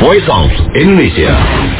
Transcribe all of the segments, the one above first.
Voice of Indonesia.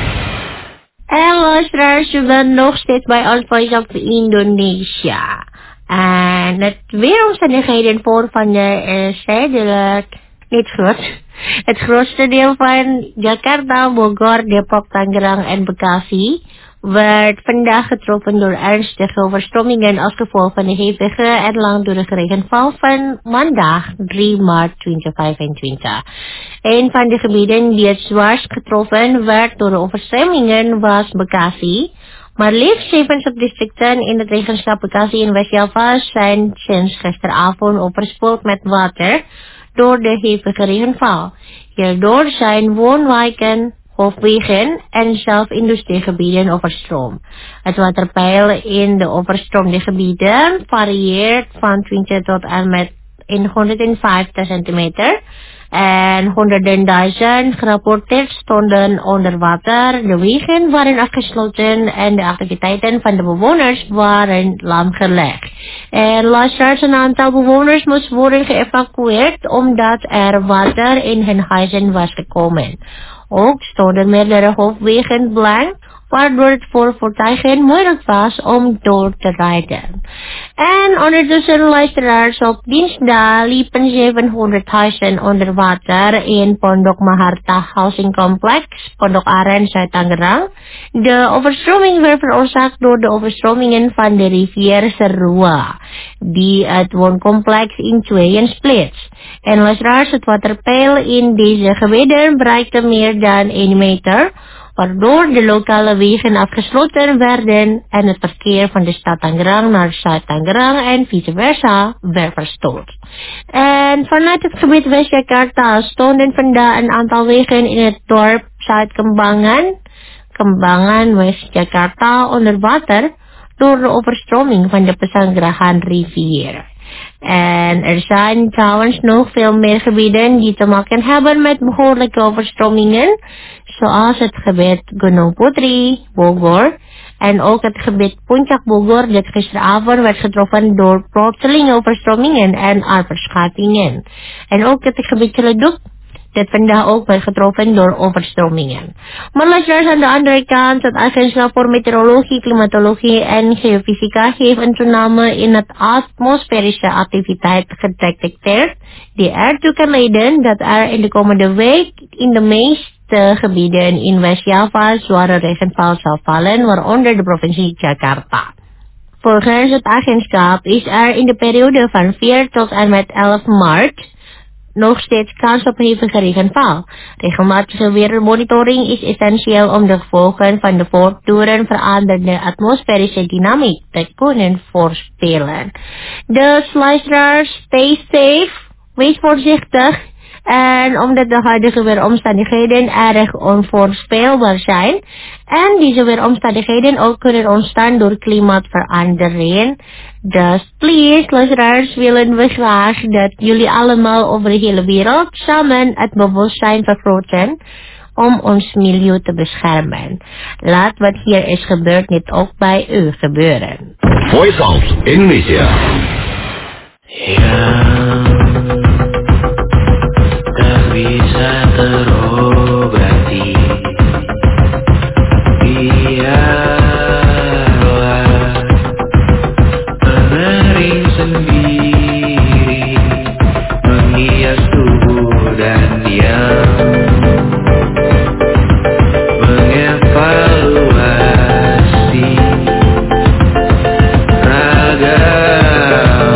En luisteraars, u bent nog steeds bij On Voice of Indonesia. En het weeromstandigheden voor vandaag is eigenlijk niet goed. Het grootste deel van Jakarta, Bogor, Depok, Tangerang en Bekasi werd vandaag getroffen door ernstige overstromingen als gevolg van de hevige en langdurige regenval van maandag 3 maart 2025. Een van de gebieden die het zwaarst getroffen werd door de overstromingen was Bekasi. Maar liefst 7 subdistricten in het regenschap Bekasi en West-Java zijn sinds gisteravond overspoeld met water door de hevige regenval. Hierdoor zijn woonwijken, hoofdwegen en zelfs industriegebieden overstroomd. Het waterpeil in de overstroomde gebieden varieert van 20 tot en met 150 centimeter. En honderden duizend gerapporteerd stonden onder water. De wegen waren afgesloten en de activiteiten van de bewoners waren lamgelegd. En luisteraars, een aantal bewoners moest worden geëvacueerd omdat er water in hun huizen was gekomen. Ook stonden meerdere hoofdwegen blank, waardoor het voor voertuigen moeilijk was om door te rijden. En ondertussen, luisteraars, op dinsdag liepen 700 huizen onder water in Pondok Maharta Housing Complex, Pondok Aren, Zuid-Tangerang. De overstroming werd veroorzaakt door de overstromingen van de rivier Serua, die het wooncomplex in tweeën splitst. En luisteraars, het waterpeil in deze gebieden bereikte meer dan 1 meter, waardoor de lokale wegen afgesloten werden en het verkeer van de stad Tangerang naar Zuid-Tangerang en vice versa werd verstoord. En vanuit het gebied West-Jakarta stonden vandaag een aantal wegen in het dorp Zuid-Kembangan, West-Jakarta onder water door de overstroming van de Pesanggerahan rivier. En er zijn trouwens nog veel meer gebieden die te maken hebben met behoorlijke overstromingen, zoals het gebied Gunung Putri, Bogor, en ook het gebied Puncak Bogor dat gisteravond werd getroffen door plotselinge overstromingen en aardverschuivingen. En ook het gebied Ciledug dat vandaag ook werd getroffen door overstromingen. Maar luisteraars, aan de andere kant, het Agentschap voor Meteorologie, Klimatologie en Geofysica heeft een toename in het atmosferische activiteit gedetecteerd, die ertoe kan leiden dat er in de komende week in de meeste gebieden in West-Java zware regenval zal vallen, waaronder de provincie Jakarta. Volgens het agentschap is er in de periode van 4 tot en met 11 maart nog steeds kans op hevige regenval. Regelmatige weermonitoring is essentieel om de gevolgen van de voortdurend veranderde atmosferische dynamiek te kunnen voorspellen. Dus luisteraars, stay safe, wees voorzichtig. En omdat de huidige weeromstandigheden erg onvoorspelbaar zijn en deze weeromstandigheden ook kunnen ontstaan door klimaatverandering. Dus please, luisteraars, willen we graag dat jullie allemaal over de hele wereld samen het bewustzijn vergroten om ons milieu te beschermen. Laat wat hier is gebeurd niet ook bij u gebeuren. Voice of Indonesia. Bisa terobati, biarlah mengering sendiri, menghias tubuh dan diam, mengevaluasi ragam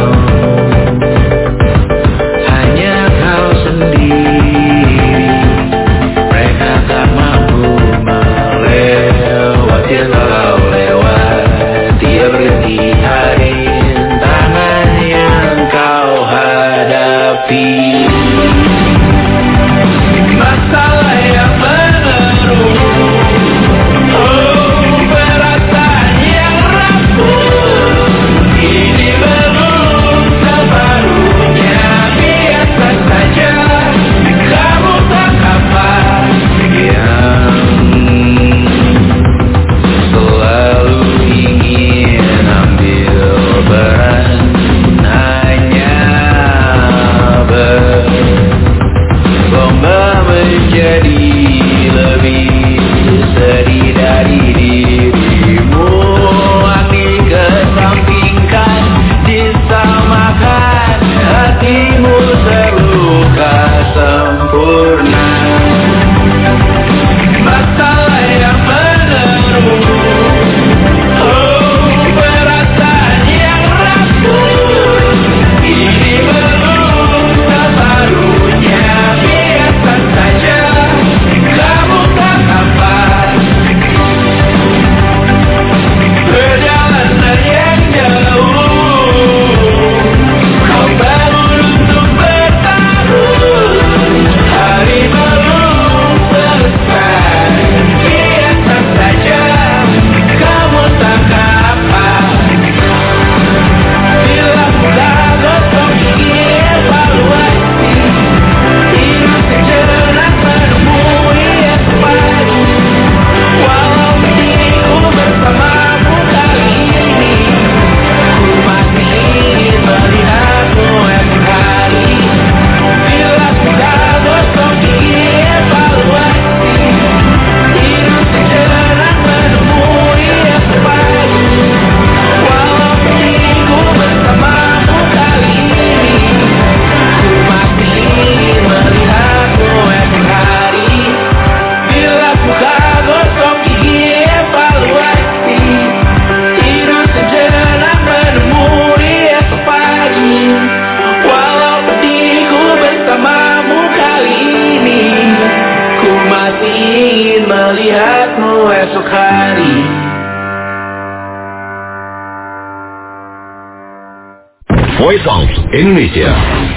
Voice of Indonesia.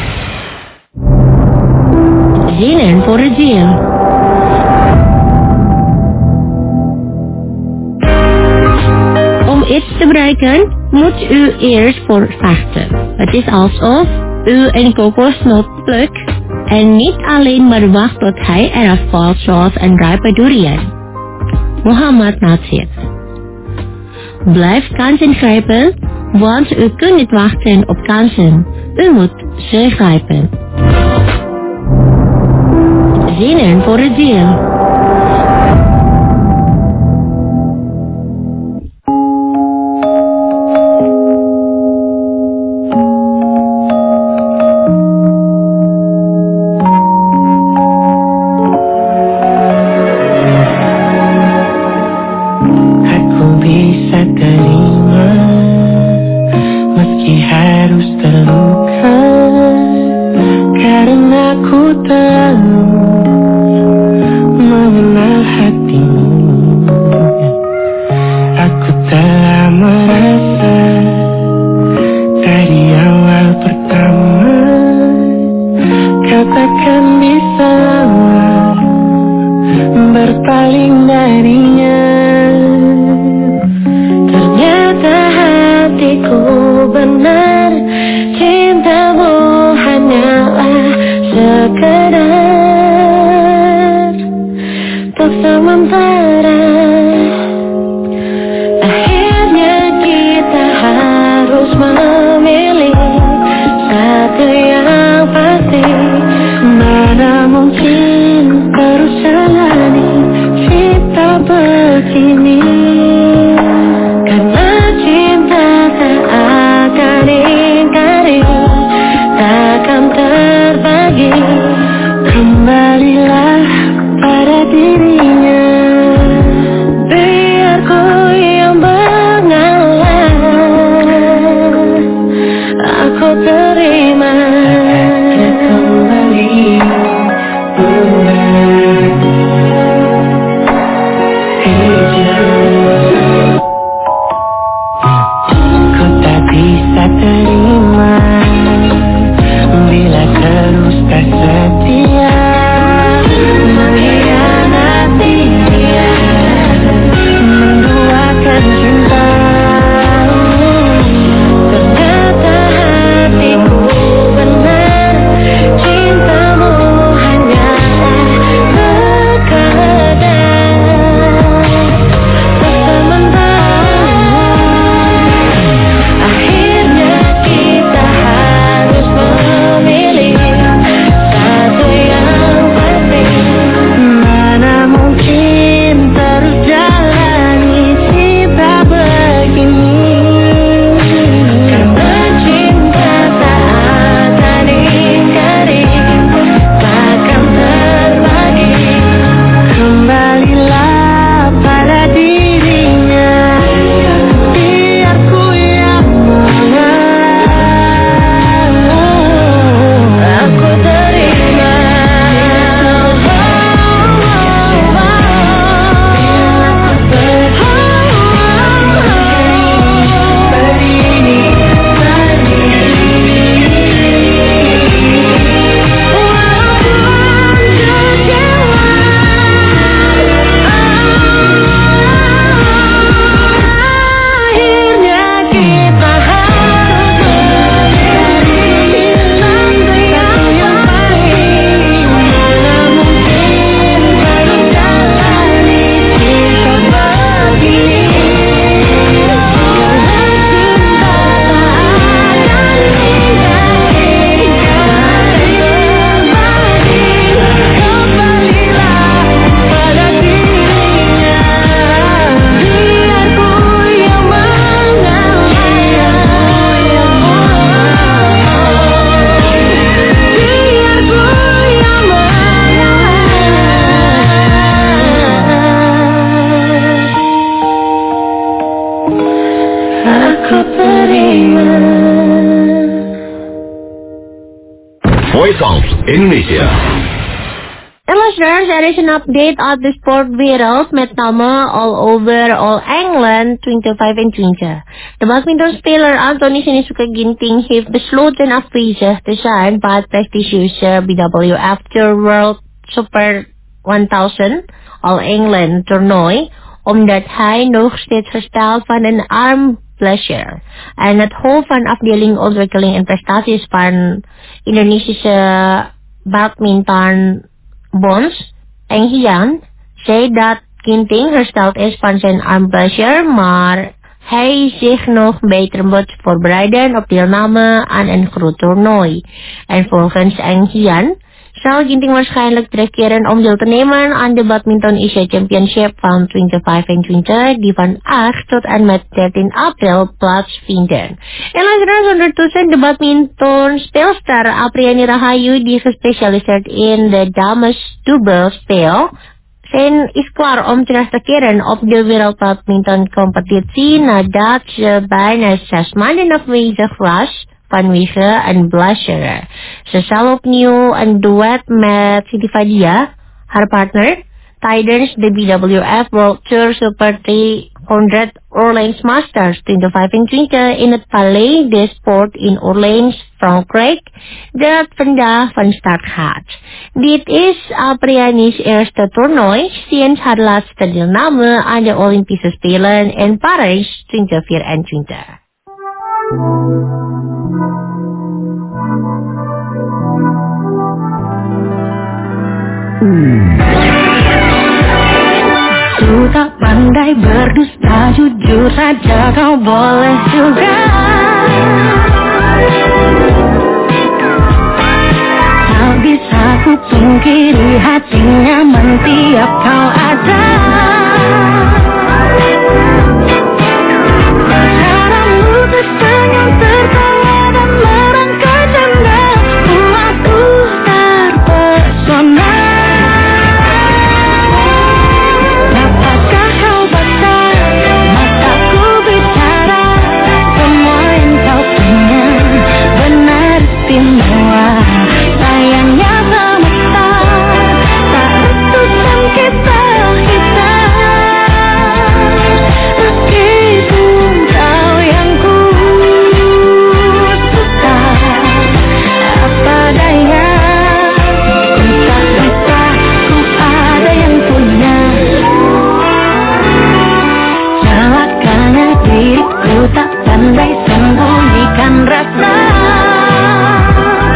Zinnen voor het ziel. Om iets te bereiken, moet u eerst voor vechten. Het is alsof u een kokosnoot plukt en niet alleen maar wacht tot hij eraf valt zoals een rijpe durian. Muhammad Nasir. Blijf kansen grijpen, want u kunt niet wachten op kansen. U moet ze grijpen. Zinnen voor het ziel. Voice of Indonesia. And listeners, there is an update of the sportwereld met name all over all England 25 en 20. De badmintonspeler Anthony Sinisuka Ginting heeft besloten afwezig te zijn bij het prestigieuze BWF Tour World Super 1000 All England toernooi, omdat hij nog steeds herstelt van een armblessure. En het hoofd van afdeling ontwikkeling en prestaties van Indonesische badminton Bonds, Eng Hian, zei dat Ginting hersteld is van zijn armblessure, maar hij zich nog beter moet voorbereiden op deelname aan een groot toernooi. En volgens Eng Hian zal Ginting waarschijnlijk terugkeren om deel te nemen aan de Badminton Asia Championship van 2025 die van 8 tot en met 13 april plaatsvinden. En luisteraars, ondertussen de badmintonspeelster Apriani Rahayu die gespecialiseerd in de dames dubbelspel is klaar om terug te keren op de wereldbadmintoncompetitie nadat ze bijna 6 maanden afwezig was vanwege een blessure. Ze zal opnieuw een duet met Siti Fadia, haar partner, tijdens de BWF World Tour Super 300 Orleans Masters 2025 in het Palais des Sports in Orleans, Frankrijk, dat vandaag van start gaat. Dit is Apriani's eerste toernooi sinds haar laatste deelname aan de Olympische Spelen in Parijs 2024. Ku tak pandai berdusta, jujur saja kau boleh juga. Tak bisa ku pungkiri hati nyaman tiap kau ada. Caramu tersenyum, tertawa dan merangkai canda buatku terpesona. Dapatkah kau baca mataku bicara, semua yang kau punya benar istimewa. Sayangnya semesta tak restukan kita. Meskipun kau yang ku suka, apa daya, ku tak bisa, ku ada yang punya. Celakanya diriku tak pandai sembunyikan rasa.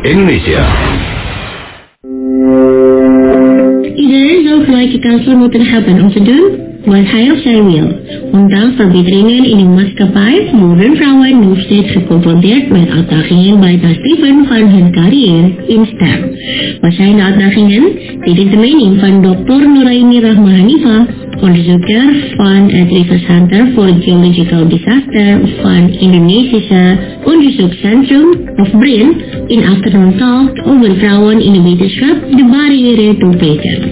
Indonesia. Iedereen zou gelijke kansen moeten hebben om te doen wat hij of zij wil. Ondanks verbeteringen in de maatschappij worden vrouwen nog steeds geconfronteerd met uitdagingen bij het streven van hun carrière in STEM. Wat zijn de uitdagingen? Dit is de mening van Dr. Nuraini Rahmahanifa, onderzoeker van het River Center for Geological Disaster van Indonesische Onderzoekscentrum of BRIN in Afternoon Talk over vrouwen in de wetenschap de barrière doorbreken.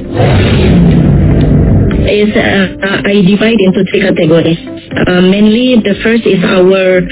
I divide into 3 categories. Mainly, the first is our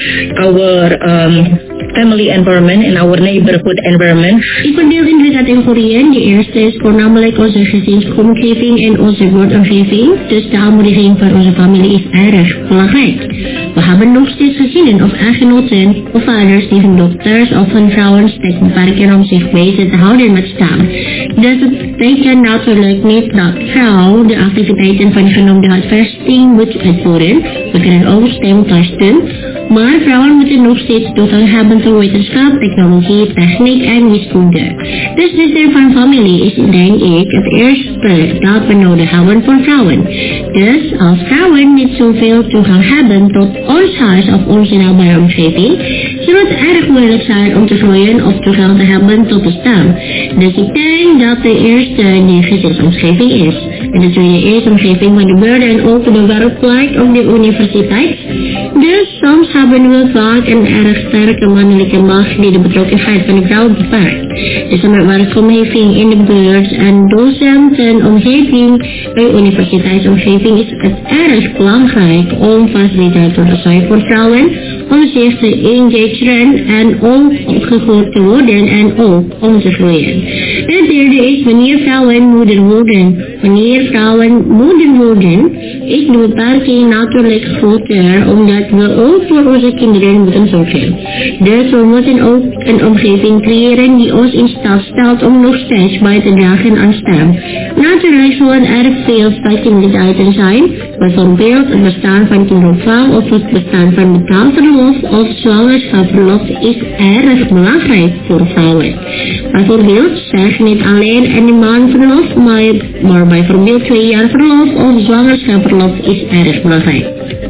family environment and our neighborhood environment. Ik verdeel in 3 categorieën. De eerste is voornamelijk onze gezinsomgeving en onze woordomgeving. Dus de aanmoediging van onze familie is erg belangrijk. We hebben nog steeds gezinnen of echtgenoten of vaders die van dokters of van vrouwen steeds beperken om zich bezig te houden met STEM. Dus het betekent natuurlijk niet dat vrouw de activiteiten van genoemde huisvesting moet uitvoeren. We kunnen ook STEM thuis doen. Maar vrouwen moeten nog steeds toegang hebben tot wetenschap, technologie, techniek en wiskunde. Dus de steun van familie is denk ik het eerste dat we nodig hebben voor vrouwen. Dus als vrouwen niet zoveel toegang hebben tot ons huis of onze nabije omgeving, zal het erg moeilijk zijn om te groeien of toegang te hebben tot de STEM. Dus ik denk dat de eerste de gezinsomgeving is. En de tweede is omgeving van de burger en ook de werkplek of de universiteit. Dus soms hebben we vaak een erg sterke mannelijke macht die de betrokkenheid van de vrouw beperkt. Dus een werkomgeving in de buurt en docenten omgeving bij universiteitsomgeving is het erg belangrijk om faciliteiten te zijn voor vrouwen om zich te engageren en ook opgevoed te worden en ook om te groeien. Het derde is wanneer vrouwen moeder worden. Wanneer vrouwen moeder worden is de beperking natuurlijk groter omdat we ook voor onze kinderen moeten zorgen. Dus we moeten ook een omgeving creëren die ons in staat stelt om nog steeds bij te dragen aan STEM. Natuurlijk zullen er veel faciliteiten zijn, bijvoorbeeld het bestaan van kinderopvang of het bestaan van betaald verlof of zwangerschapsverlof is erg belangrijk voor vrouwen. Bijvoorbeeld zeg niet alleen een maand verlof, maar bijvoorbeeld 2 jaar verlof of zwangerschapsverlof is erg belangrijk.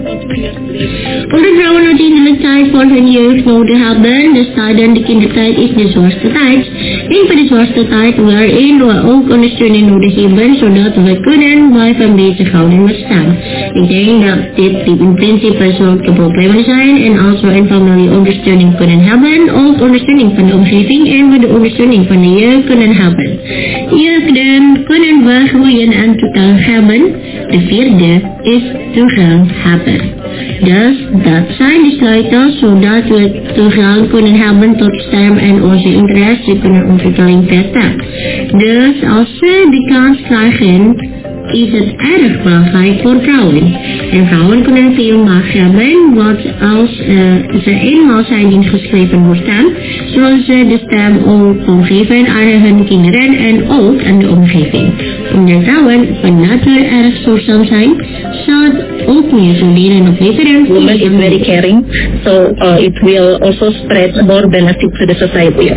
Omdat vrouwen uiteindelijk tijd voor hun jeugd nodig hebben, dus tijdens de kindertijd is de zwaarste tijd. Een van de zwaarste tijd waarin we ook ondersteuning nodig hebben, zodat we kunnen blijven bezighouden met STEM. Ik denk dat dit in principe zulke problemen zijn en als we een familie ondersteuning kunnen hebben, ook ondersteuning van de omgeving en we de ondersteuning van de jeugd kunnen hebben. Jeugden kunnen we groeien en toegang hebben. De vierde is toegang hebben. Dus dat zijn de sleutels zodat we toegang kunnen hebben tot STEM en onze interesse kunnen ontwikkelen per stap. Dus als ze de kans krijgen, is het erg belangrijk voor vrouwen. En vrouwen kunnen veel macht hebben, want als ze eenmaal zijn ingeschreven voor STEM, zullen ze de STEM ook omgeven aan hun kinderen en ook aan de omgeving. Omdat vrouwen van nature erg zorgzaam zijn, zal het ook meer studeren op leveren. Woman is very caring, so it will also spread more benefit to the society.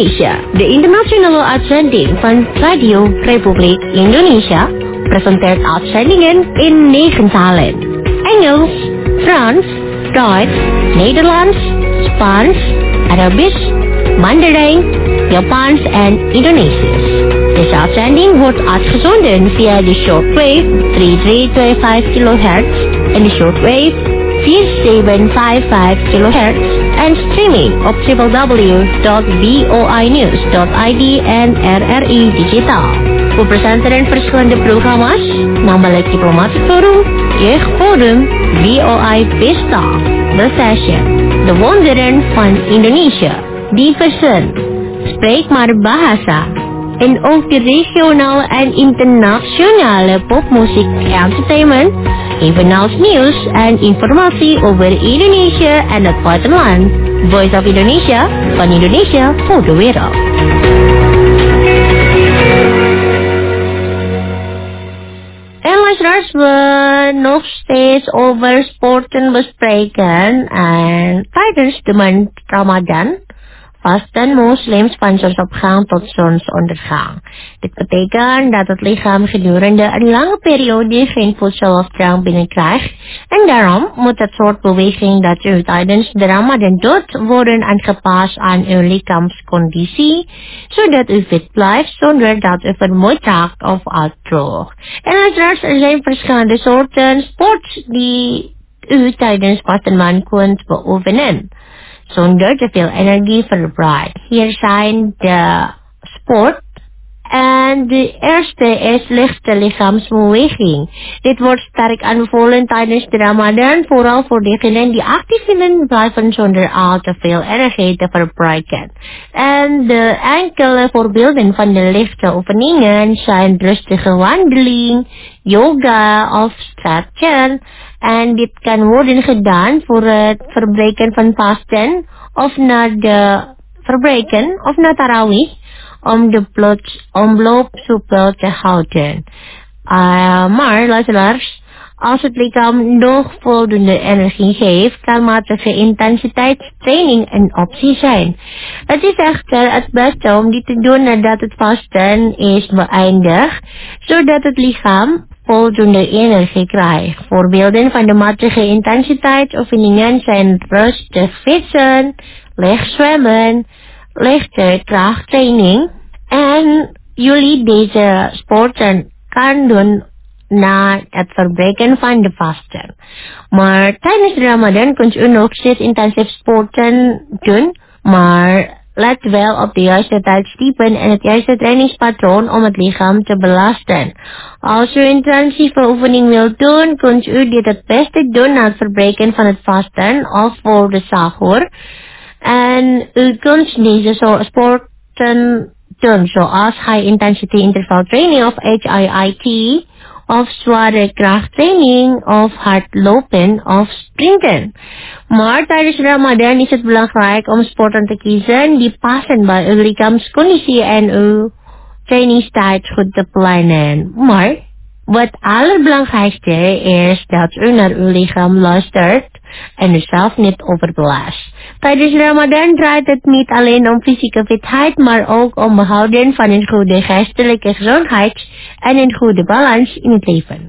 Indonesia, de internationale uitzending van Radio Republiek Indonesia, presenteert uitzendingen in 9 talen. Engels, Frans, Duits, Nederlands, Spaans, Arabisch, Mandarijn, Japans en Indonesisch. Deze uitzending wordt uitgezonden via de shortwave 3325 kHz en de shortwave 4755 kHz en streaming op www.voinews.id en RRI Digitaal. We presenteren verschillende programma's, namelijk Diplomatic Forum, Jeugdforum, VOI Vista, The Session, De Wonderen van Indonesië, Diversen, Spreek maar Bahasa, en ook de regionale en internationale popmuziek entertainment, evenals nieuws en informatie over Indonesië en het buitenland. Voice of Indonesia, van Indonesië voor de wereld. En luisteraars, we nog steeds over sporten bespreken en tijdens de maand Ramadan vasten moslims van zonsopgang tot zonsondergang. Dit betekent dat het lichaam gedurende een lange periode geen voedsel of drank binnenkrijgt en daarom moet het soort beweging dat u tijdens de Ramadan doet worden aangepast aan uw lichaamsconditie, zodat u fit blijft zonder dat u vermoeid raakt of uitdroogt. En uiteraard er zijn verschillende soorten sport die u tijdens vastenmaand kunt beoefenen zonder te veel energie verbruikt. Hier zijn de sport. En de eerste is lichte lichaamsbeweging. Dit wordt sterk aanbevolen tijdens de Ramadan, vooral voor degenen die actief willen blijven zonder al te veel energie te verbruiken. En de enkele voorbeelden van de lichte oefeningen zijn rustige wandeling, yoga of stretchen. En dit kan worden gedaan voor het verbreken van vasten of na tarawih, om de bloedomloop soepel te houden. Maar luisteraars, als het lichaam nog voldoende energie heeft, kan matige intensiteitstraining een optie zijn. Het is echter het beste om dit te doen nadat het vasten is beëindigd, zodat het lichaam voldoende energie krijgt. Voorbeelden van de matige intensiteitsoefeningen zijn rustig fietsen, licht zwemmen, lichte krachttraining. En jullie deze sporten kan doen na het verbreken van de vasten. Maar tijdens de Ramadan kunt u nog steeds intensief sporten doen, maar let wel op de juiste tijdstippen en het juiste trainingspatroon om het lichaam te belasten. Als u intensieve oefening wilt doen, kunt u dit het beste doen na het verbreken van het vasten of voor de sahur. En u kunt deze sporten doen zoals high intensity interval training of HIIT, of zware krachttraining of hardlopen of sprinten. Maar tijdens Ramadan is het belangrijk om sporten te kiezen die passen bij uw lichaamsconditie en uw trainingstijd goed te plannen. Maar wat allerbelangrijkste is dat u naar uw lichaam luistert en uzelf niet overbelast. Tijdens Ramadan draait het niet alleen om fysieke fitheid, maar ook om behouden van een goede geestelijke gezondheid en een goede balans in het leven.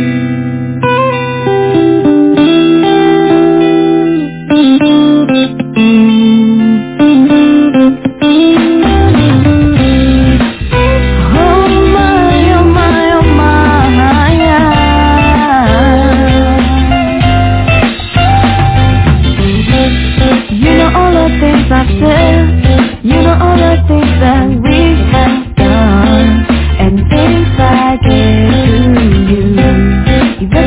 You know all the things that we have done, and things I did to you. Even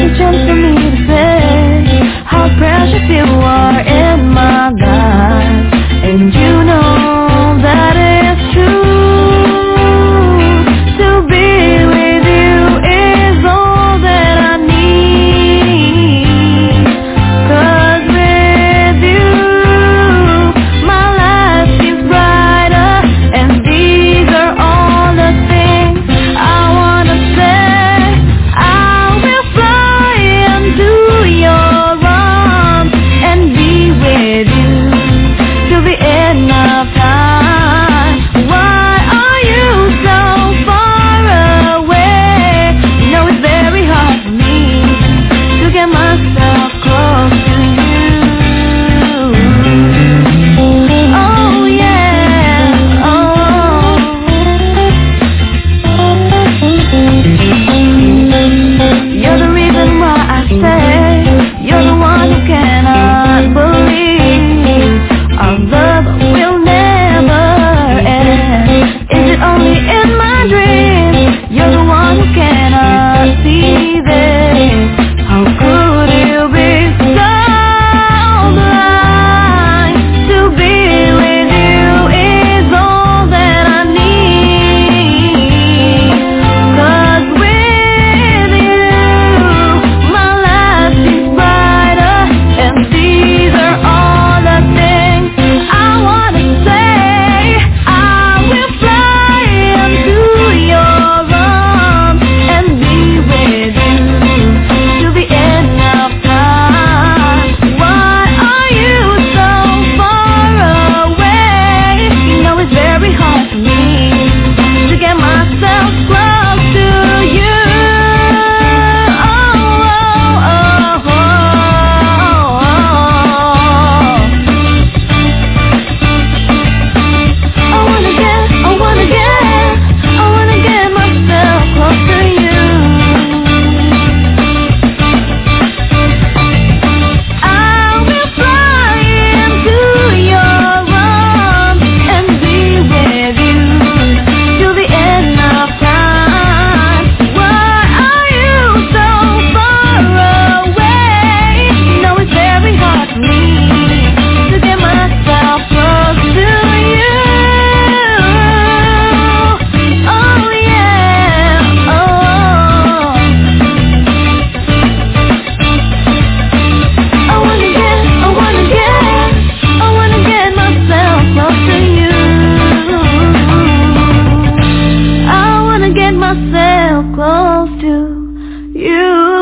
feel close to you.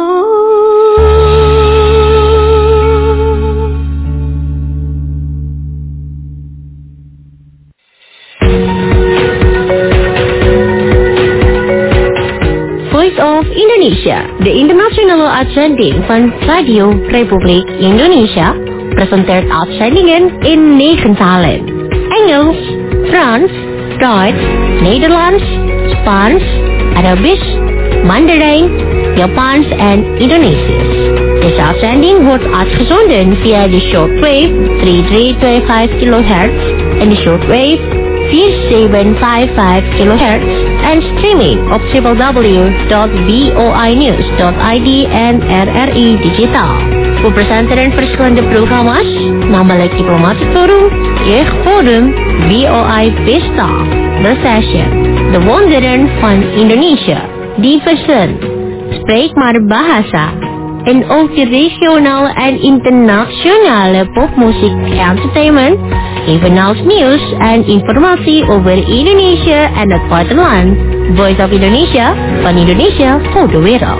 Voice of Indonesia, de internationale uitzending van Radio Republiek Indonesia, presenteert uitzendingen in 9 talen. Engels, Frans, Duits, Nederlands, Spaans, Arabisch, Mandarijn, Japans en Indonesisch. Deze uitzending wordt uitgezonden via de shortwave 3325 kHz en de shortwave 4755 kHz en streaming op www.voinews.id en RRI Digitaal. We presenteren verschillende programma's, namelijk Diplomatic Forum, Jeugdforum, VOI Vista, The Session, De Wonderen van Indonesië, Diversen, Spreek maar Bahasa, en ook de regionale en internationale popmuziek entertainment, evenals nieuws en informatie over Indonesië en het buitenland. Voice of Indonesia, van Indonesië voor de wereld.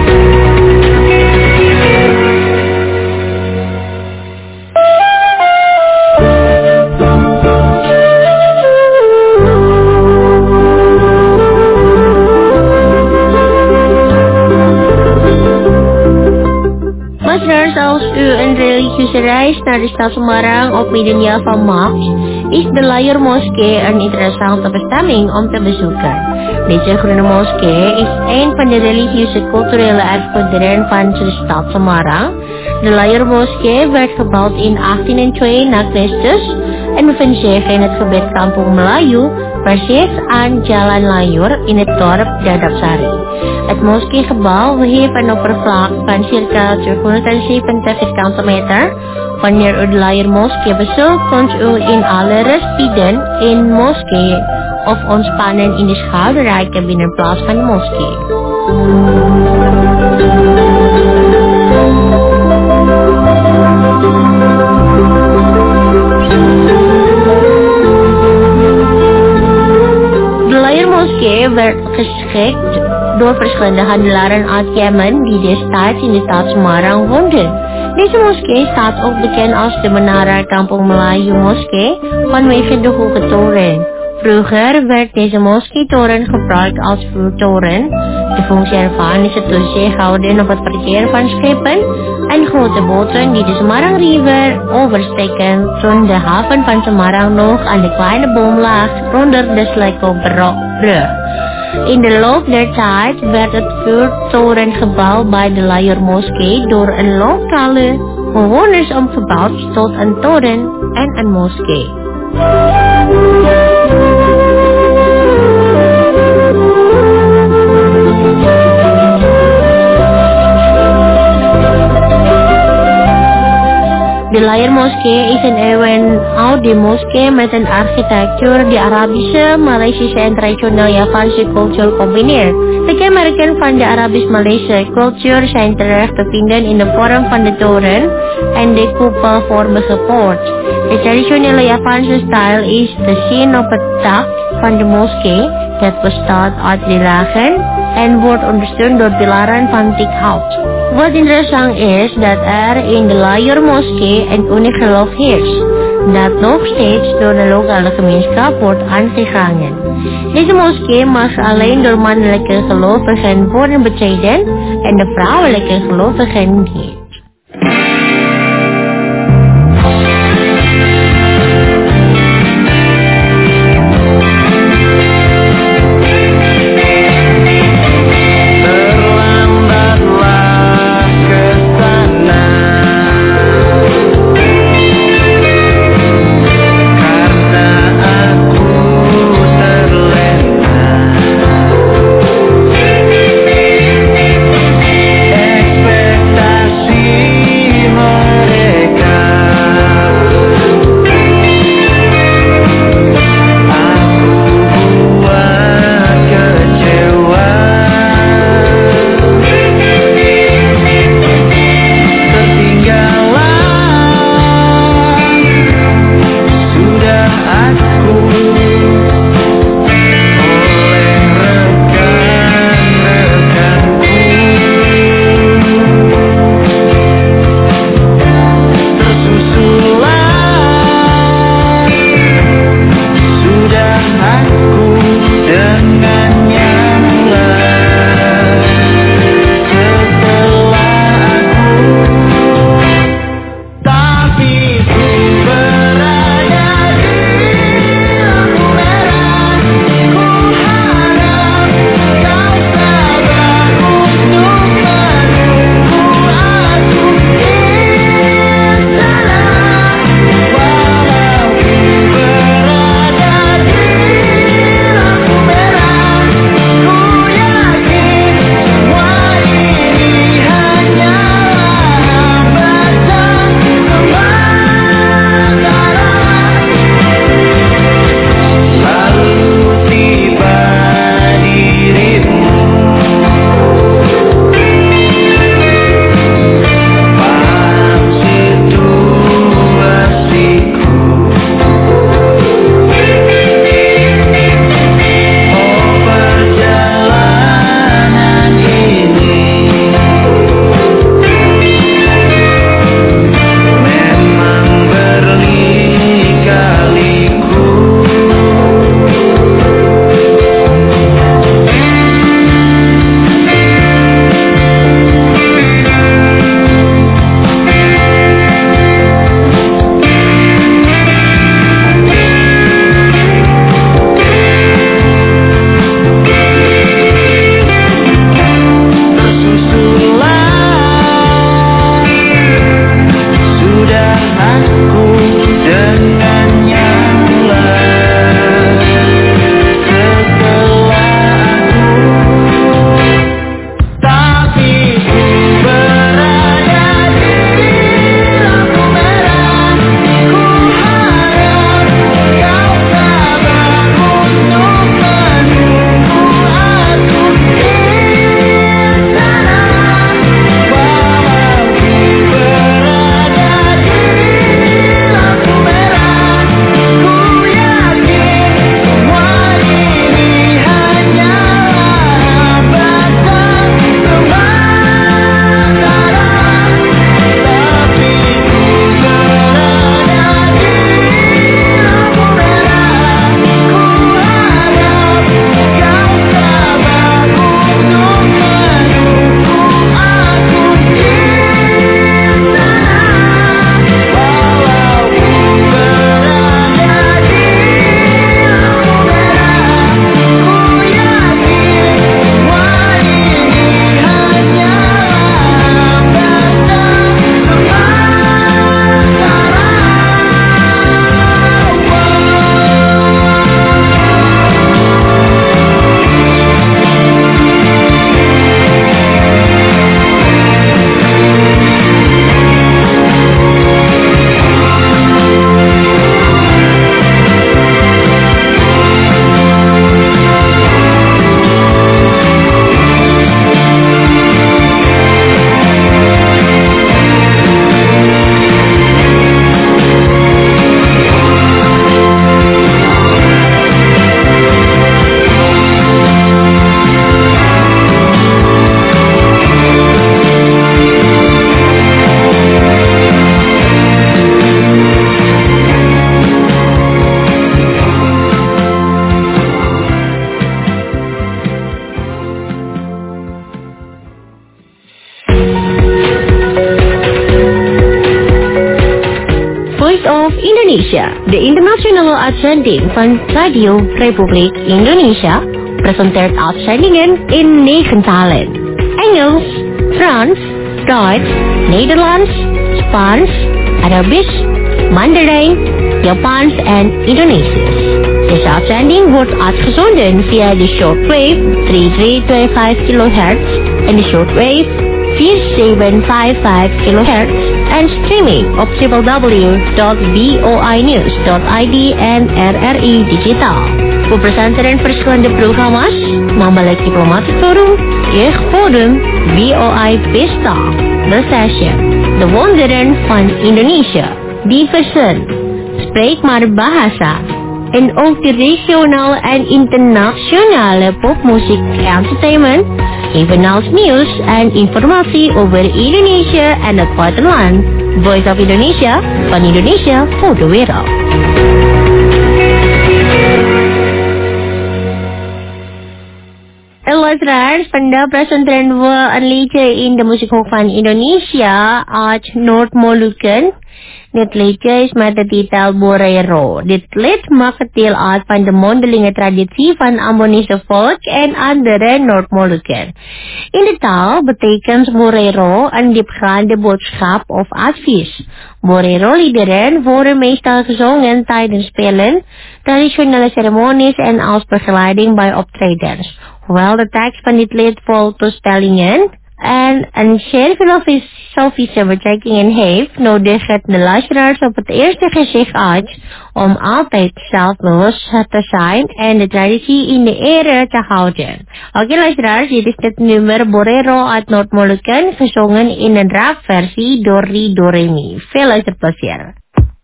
Als u een religieuze reis naar de stad Semarang op middenjaar van maart, is de Layar Moskee een interessante bestemming om te bezoeken. Deze groene moskee is een van de religieuze culturele erfgoederen van de stad Semarang. De Layar Moskee werd gebouwd in 1802 na Christus en bevindt zich in het gebied Kampung Melayu, precies aan Jalan Layur in het dorp Dadapsari. Het moskeegebouw heeft een oppervlak van circa 270 vierkante meter. Wanneer u de Layar Moskee bezoekt, kunt u in alle rust bieden in moskee of ontspannen in de schouderrijke binnenplaats van de moskee. De Layar Moskee werd geschikt door verschillende handelaren uit Jemen die destijds in de stad Semarang woonden. Deze moskee staat ook bekend als de Menara Kampung Melayu Moskee vanwege de hoge toren. Vroeger werd deze moskeetoren gebruikt als vuurtoren. De functie ervan is het toezicht houden op het verkeer van schepen en grote boten die de Semarang River oversteken toen de haven van Semarang nog aan de kleine boom lag onder de Slekobrug. In de loop der tijd werd het vuurtorengebouw bij de Layar Moskee door een lokale bewoners omgebouwd tot een toren en een moskee. De Layar Moskee is een eeuwenoude moskee met een architectuur die Arabische, Maleisische en traditioneel Javaanse cultuur combineert. De kenmerken van de Arabisch-Maleisische cultuur zijn terug te vinden in de vorm van de toren en de koepelvormige poort. De traditionele Javaanse stijl is te zien op het dak van de moskee, dat bestaat uit 3 lagen en wordt ondersteund door pilaren van dik hout. Wat interessant is dat er in de Layar Moskee een uniek geloof heerst, dat nog steeds door de lokale gemeenschap wordt aangehangen. Deze moskee mag alleen door mannelijke gelovigen worden betreden en de vrouwelijke gelovigen niet. Ekspektasi Indonesia, de internationale uitzending van Radio Republiek Indonesia, presenteert uitzendingen in 9 talen. Engels, Frans, Duits, Nederlands, Spaans, Arabisch, Mandarijn, Japans en Indonesisch. Deze uitzending wordt uitgezonden via de shortwave 3325 kHz en de shortwave 4755 kHz en streaming op www.voinews.id en RRI Digitaal. We presenteren verschillende programma's, namelijk Diplomatic Forum, Jeugdforum, VOI Pesta, The Session, De Wonderen van Indonesia, Diversen, Spreek maar Bahasa, en ook de regionale en internationale popmuziek entertainment, evenals nieuws en informatie over Indonesië en het buitenland. Voice of Indonesia, van Indonesia voor de wereld. Luisteraars, vandaag presenteren we een liedje in de muziekhoek van Indonesia uit Noord-Molukken. Dit liedje is met de titel Borero. Dit lied maakt deel uit van de mondelinge traditie van Ambonese volk en andere Noord-Molukken. In de taal betekent Borero een diepgaande boodschap of advies. Borero-liederen worden meestal gezongen tijdens spelen, traditionele ceremonies en als begeleiding bij optredens. Hoewel de tekst van dit lied vol toespellingen en een zeer filosofische betrekking heeft, nodigt het de luisteraars op het eerste gezicht uit om altijd zelfbewust te zijn en de traditie in de ere te houden. Oké luisteraars, dit is het nummer Borero uit Noord-Molukken, gezongen in een rapversie door Ri Do Re Mi. Veel luisterplezier.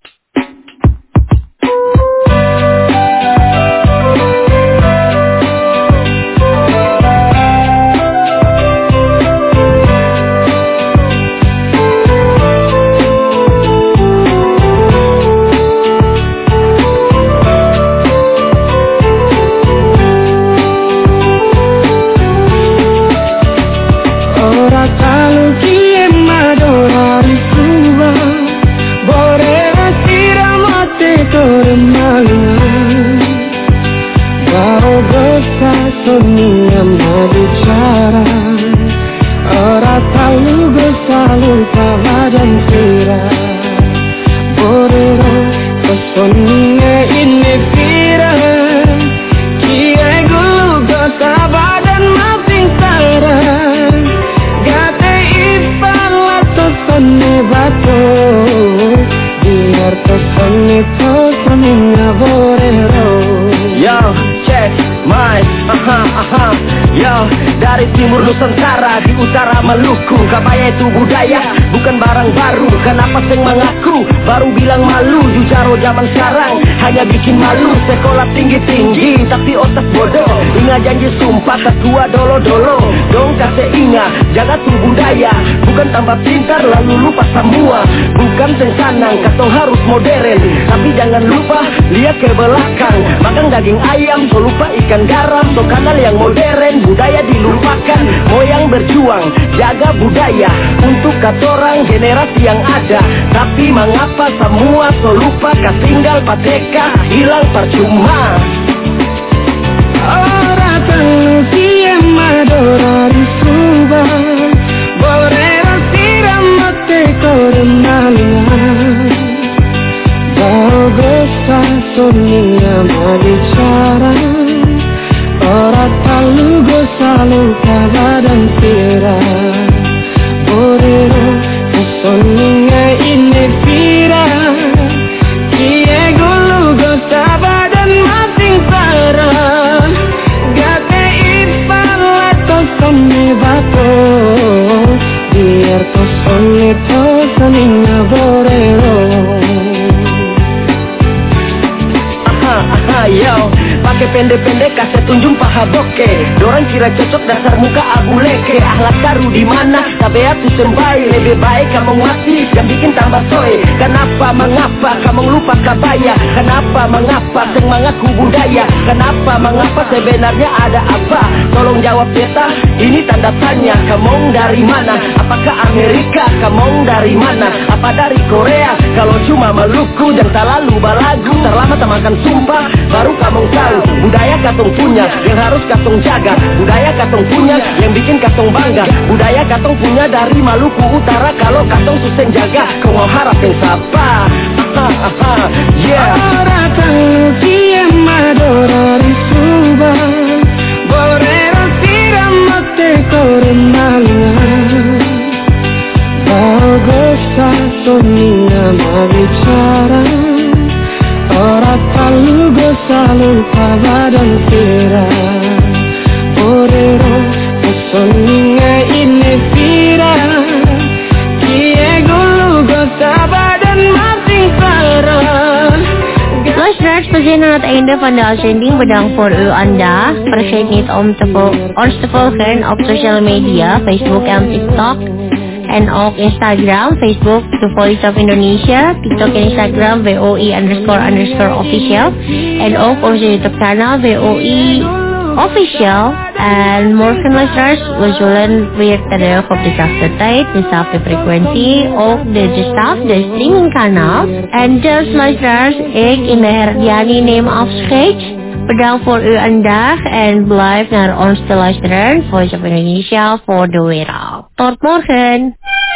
Sonia bicara, ora tahu bersalur pala dan sira. Borero Sonia ini pira, kiai gulu gosaba dan mafing sara. Gate ipala to sonne bato, biar to sonne to sonia borero. Yo, check, my, yo, dari timur Nusantara, di utara Maluku, kabaya itu budaya, bukan barang baru. Kenapa seng mengaku, baru bilang malu. Jujaro zaman sekarang, hanya bikin malu. Sekolah tinggi-tinggi, tapi otak bodoh. Ingat janji sumpah, ketua dolo-dolo. Dong kasih ingat, jaga tuh budaya. Bukan tambah pintar, lalu lupa semua. Bukan seng sanang, katong harus modern. Tapi jangan lupa, lihat ke belakang. Makan daging ayam, so lupa ikan garam. So kanal yang modern, budaya dilupakan. Moyang berjuang, jaga budaya untuk katorang generasi yang ada. Tapi mengapa semua so lupa, katinggal padeka, hilang percuma. Ora tahu siapa dorari subah, Borero siram mate korenalnya. Bagosa sonia bicara, ora tahu gosa lupa dan sira. Borero sonia ini pira, kiai gulu gosa badan mafing pendek-pendek kasih tunjung paha boke. Dorang kira cocok dasar muka abu leke. Akhlak karu di mana? Tabeat tu sembai. Lebih baik kamu mati yang bikin tambah soe. Kenapa mengapa kamu lupa kabaya? Kenapa mengapa semangatku budaya? Kenapa mengapa sebenarnya ada apa? Tolong jawab beta, ini tanda tanya. Kamu dari mana? Apakah Amerika? Kamu dari mana? Apa dari Korea? Kalau cuma Maluku dan tak lalu balagu. Terlama tak makan sumpah, baru kamu tahu. Budaya katong punya, yang harus katong jaga. Budaya katong punya, yang bikin katong bangga. Budaya katong punya dari Maluku Utara. Kalau katong susah jaga, kau mau harap yang siapa? Yeah. Ora tanti madora risuba, borero tiramate koremalna. Bagosa sonia bicara, ora talu gosa lupa badan tira. Borero sonia inefira, kiego gosa badan masing paran. Luisteraars, we zijn aan het einde van de uitzending. Bedankt voor uw aandacht. Vergeet niet om ons te volgen op social media, Facebook en TikTok. En ook Instagram, Facebook, The Voice of Indonesia. TikTok en Instagram, VOI__official. En ook onze YouTube kanaal, VOI Official. En morgen luisteraars, we zullen weer terug op dezelfde tijd, dezelfde frequentie, ook dezelfde streamingkanaal. En dus luisteraars, ik in de Herdiani neem afscheid. Bedankt voor uw aandacht en blijf naar ons te luisteren. Voice of Indonesia voor de wereld. Tot morgen!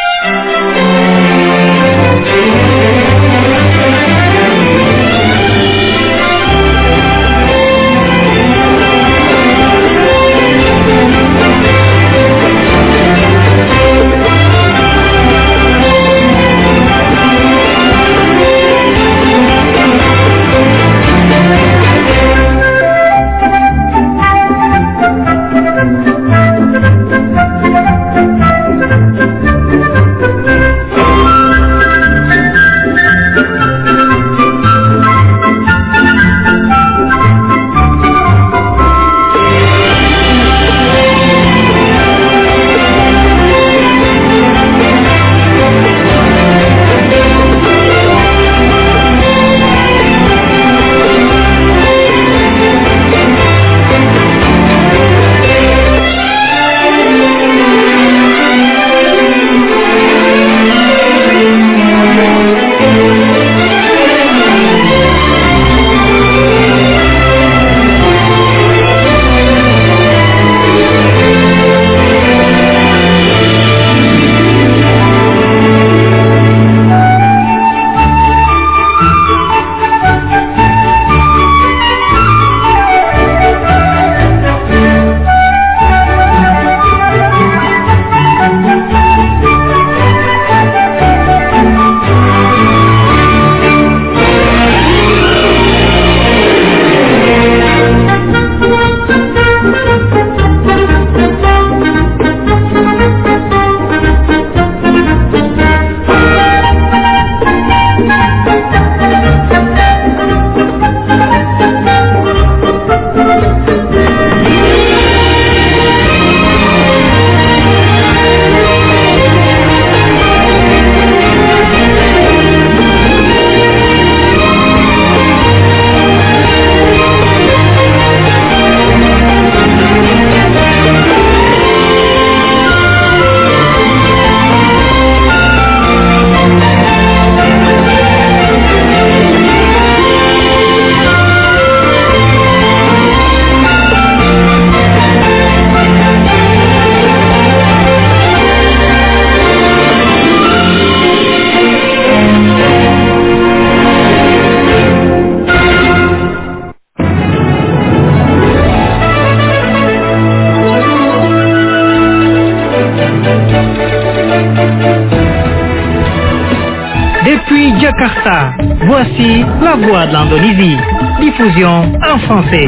Depuis Jakarta, voici la voix de l'Indonésie. Diffusion en français.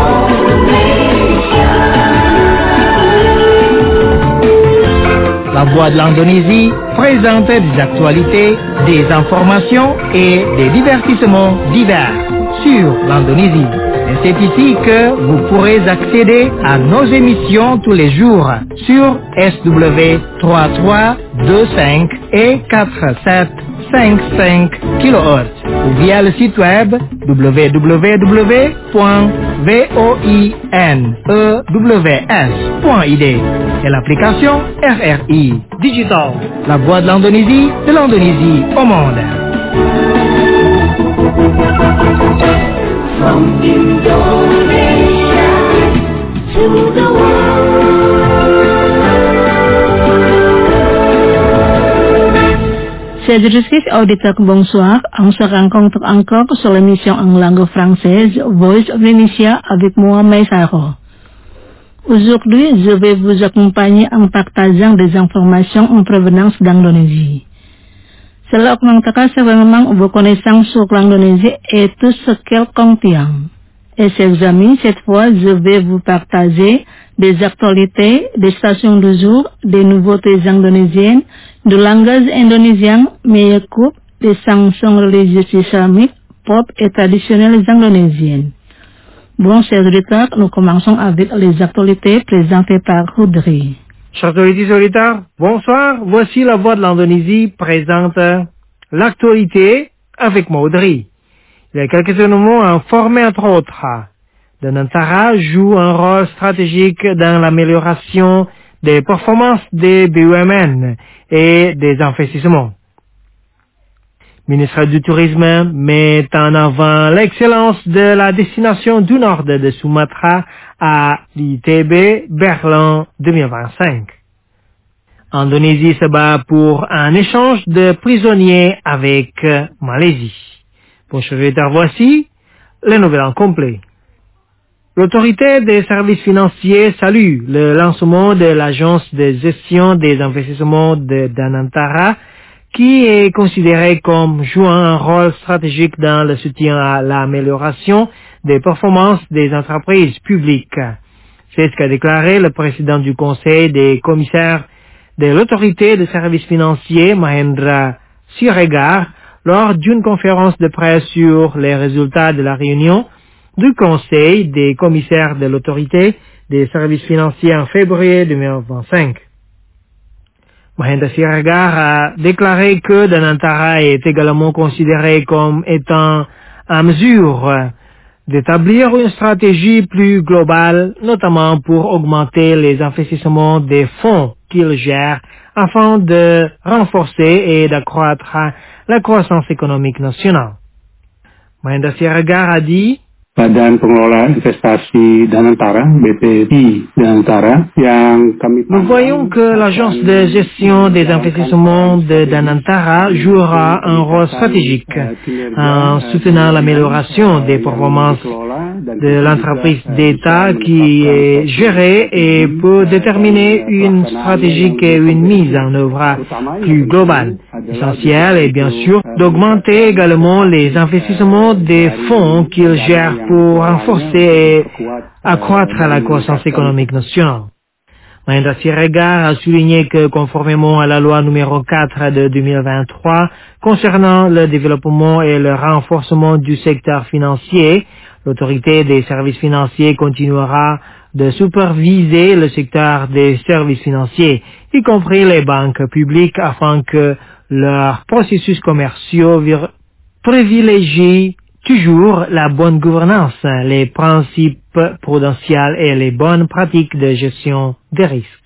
La Voix de l'Indonésie présente des actualités, des informations et des divertissements divers sur l'Indonésie. Et c'est ici que vous pourrez accéder à nos émissions tous les jours sur SW 3325 et 4755 kHz ou via le site web www.voinews.id et l'application RRI Digital, la voix de l'Indonésie au monde. From Indonesia to the Chers auditeurs, bonsoir. On se rencontre encore sur l'émission en langue française Voice of Indonesia avec moi, Maïsaro. Aujourd'hui, je vais vous accompagner en partageant des informations en provenance d'Indonésie. Cela augmentera sévèrement vos connaissances sur l'Indonésie et tout ce qu'elle contient. Et chers amis, cette fois, je vais vous partager des actualités, des stations de jour, des nouveautés indonésiennes, du langage indonésien, meilleure coupe, des chansons religieuses islamiques, pop et traditionnelles indonésiennes. Bon, chers auditeurs, nous commençons avec les actualités présentées par Audrey. Chers auditeurs, bonsoir. Voici la voix de l'Indonésie présente l'actualité avec Audrey. Il y a quelques événements informés entre autres. Danantara joue un rôle stratégique dans l'amélioration des performances des BUMN et des investissements. Le ministre du Tourisme met en avant l'excellence de la destination du nord de Sumatra à l'ITB Berlin 2025. Indonésie se bat pour un échange de prisonniers avec Malaisie. Bonjour, voici les nouvelles en complet. L'autorité des services financiers salue le lancement de l'agence de gestion des investissements de Danantara, qui est considérée comme jouant un rôle stratégique dans le soutien à l'amélioration des performances des entreprises publiques. C'est ce qu'a déclaré le président du conseil des commissaires de l'autorité des services financiers, Mahendra Siregar, lors d'une conférence de presse sur les résultats de la réunion du conseil des commissaires de l'autorité des services financiers en février 2025. Mahendra Siregar a déclaré que Danantara est également considéré comme étant en mesure d'établir une stratégie plus globale, notamment pour augmenter les investissements des fonds qu'il gère afin de renforcer et d'accroître la croissance économique nationale. Mahendra Siregar a dit: Badan Pengelola Investasi Danantara, BPI Danantara, yang kami... Nous voyons que l'agence de gestion des investissements de Danantara jouera un rôle stratégique en soutenant l'amélioration des performances de l'entreprise d'État qui est gérée et peut déterminer une stratégie et une mise en œuvre plus globale. L'essentiel est bien sûr d'augmenter également les investissements des fonds qu'il gère pour renforcer et accroître la croissance économique nationale. Mahendra Siregar a souligné que conformément à la loi numéro 4 de 2023 concernant le développement et le renforcement du secteur financier, l'autorité des services financiers continuera de superviser le secteur des services financiers, y compris les banques publiques, afin que leurs processus commerciaux privilégient toujours la bonne gouvernance, les principes prudentiels et les bonnes pratiques de gestion des risques.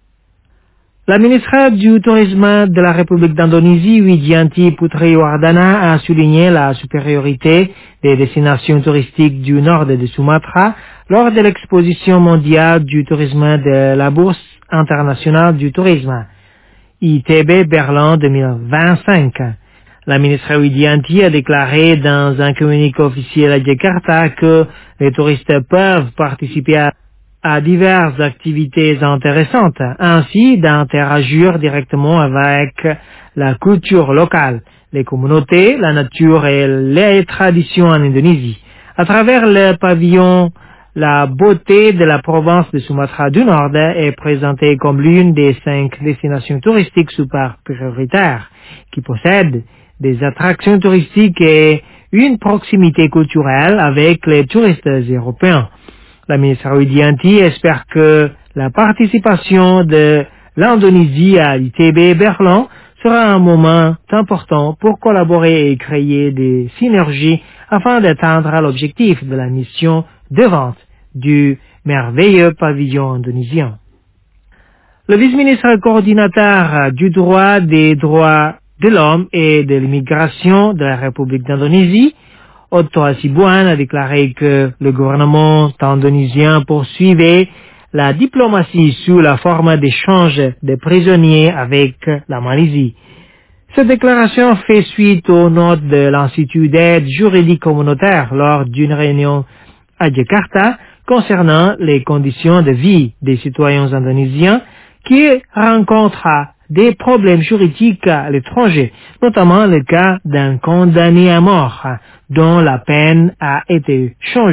La ministre du Tourisme de la République d'Indonésie, Widianti Putriwardana, a souligné la supériorité des destinations touristiques du nord de Sumatra lors de l'exposition mondiale du tourisme de la Bourse internationale du tourisme, ITB Berlin 2025. La ministre Widianti a déclaré dans un communiqué officiel à Jakarta que les touristes peuvent participer à diverses activités intéressantes, ainsi d'interagir directement avec la culture locale, les communautés, la nature et les traditions en Indonésie. À travers le pavillon la beauté de la province de Sumatra du Nord est présentée comme l'une des 5 destinations touristiques super prioritaires qui possèdent des attractions touristiques et une proximité culturelle avec les touristes européens. La ministre Widianti espère que la participation de l'Indonésie à l'ITB Berlin sera un moment important pour collaborer et créer des synergies afin d'atteindre l'objectif de la mission de vente du merveilleux pavillon indonésien. Le vice-ministre coordinateur du droit des droits de l'homme et de l'immigration de la République d'Indonésie, Otto Hasibuan, a déclaré que le gouvernement indonésien poursuivait la diplomatie sous la forme d'échange de prisonniers avec la Malaisie. Cette déclaration fait suite aux notes de l'Institut d'aide juridique communautaire lors d'une réunion à Jakarta concernant les conditions de vie des citoyens indonésiens qui rencontrent des problèmes juridiques à l'étranger, notamment le cas d'un condamné à mort dont la peine a été changée